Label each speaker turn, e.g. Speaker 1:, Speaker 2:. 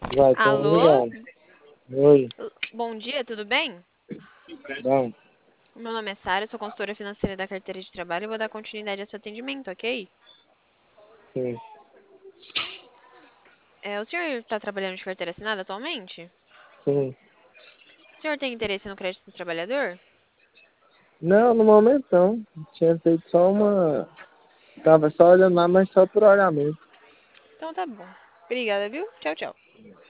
Speaker 1: Vai, então,
Speaker 2: Alô?
Speaker 1: ligado. Oi,
Speaker 2: Bom dia, tudo bem?
Speaker 1: bom,
Speaker 2: Meu nome é Sara, sou consultora financeira da carteira de trabalho e vou dar continuidade a seu atendimento, ok?
Speaker 1: sim,
Speaker 2: O senhor está trabalhando de carteira assinada atualmente?
Speaker 1: sim.
Speaker 2: O senhor tem interesse no crédito do trabalhador?
Speaker 1: Não, no momento não. Tinha feito só uma. Tava só olhando lá, mas só por olhar mesmo.
Speaker 2: Então tá bom. Obrigada, viu? Tchau, tchau.